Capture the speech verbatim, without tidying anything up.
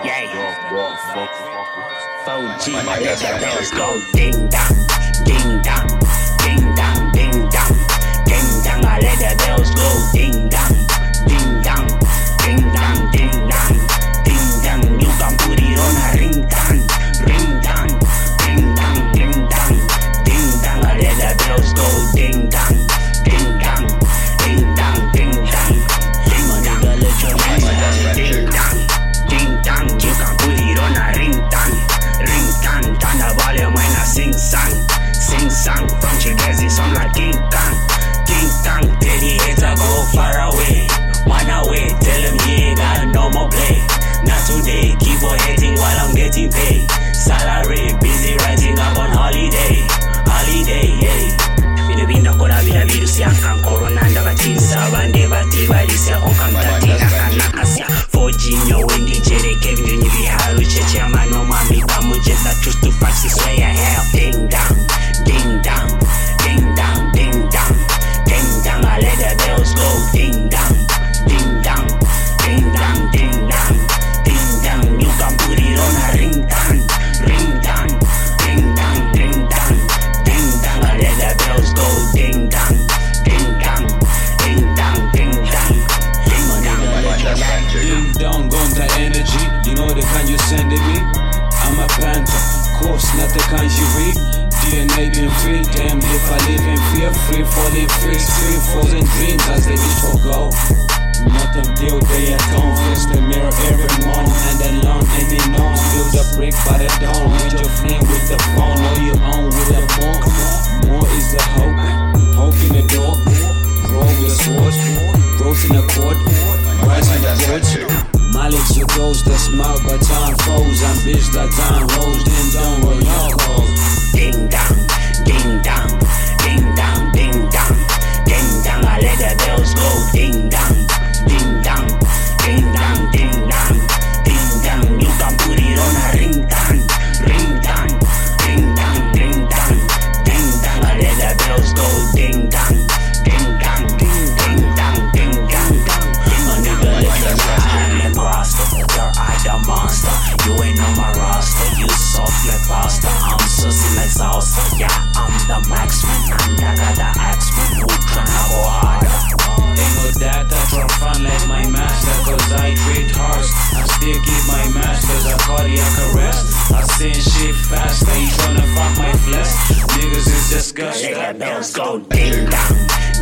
Yeah. four G, my let the bells go ding dong, ding dong, ding dong, ding dong, ding dong. I let the bells go ding dong, ding dong, ding dong, ding dong, ding dong. You can put it on a ringtone, ringtone, ding dong, ding dong, ding dong. I let the bells go ding dong, ding dong, ding dong, ding dong. My nigga, let your ring ding dong, ding dong. You can put it on a ringtone, ringtone. Turn the volume when I sing song, sing song. From Chigezi, sound like King Kong, King Kong. Tell the hater go far away, one away. Tell him he ain't got no more play. Not today, keep on hating while I'm getting paid. Salary, busy writing up on holiday, holiday, yeah. Bino binakora bila virus yang kan corona ndakatinza bande batibalisa onkamtatila kanakasya four G nyowendi jere Kevin nyibi haru cheche amano mami bamujeza choose to five six way hell ding dong, ding dong, ding dong, ding dong, ding dong. I let the bells go ding dong, ding dong, ding dong, ding dong, ding dong. You can put it on a ringtone, ringtone, ding dong, ding dong, ding dong. I let the bells go ding dong, ding dong, ding dong, ding dong, ding dong. Ding dong, gonta energy. You know the kind you sending me? I'm a panther, course not the kind you read. D N A been free, damn if I live in fear. Free falling, free, free frozen dreams as they reach for gold. Not until they atone, face the mirror every morning and alone. Any known, build a brick by the dawn. Read your flame with the phone, know you own with a more. More is the hope, hope in the door. Roll with a sword, growth in the court, rise in the boards. Mileage your goals, the smile by time foes. I'm bitch that time rolls, ding dong, roll your calls. Ding dong, ding dong, ding dong, ding dong, ding dong. I let the bells go ding dong, ding dong, ding dong, ding dong, ding dong. You can put it on a ringtone, ringtone, ding dong, ding dong, ding dong. I let the bells go ding dong, ding dong, ding dong, ding dong. My nigga, let your ring roster, your eye the monster. You ain't on my roster, you soft like pasta. I'm sussy like salsa, yeah, I'm the max man. I'm the guy that acts man, who tryna go harder. Ain't no doubt I drop fun like my master, cause I treat hard. I still keep my masters, I cardiac arrest. I send shit faster, you tryna fuck my flesh. Niggas is disgusting. Let the bells go ding dong,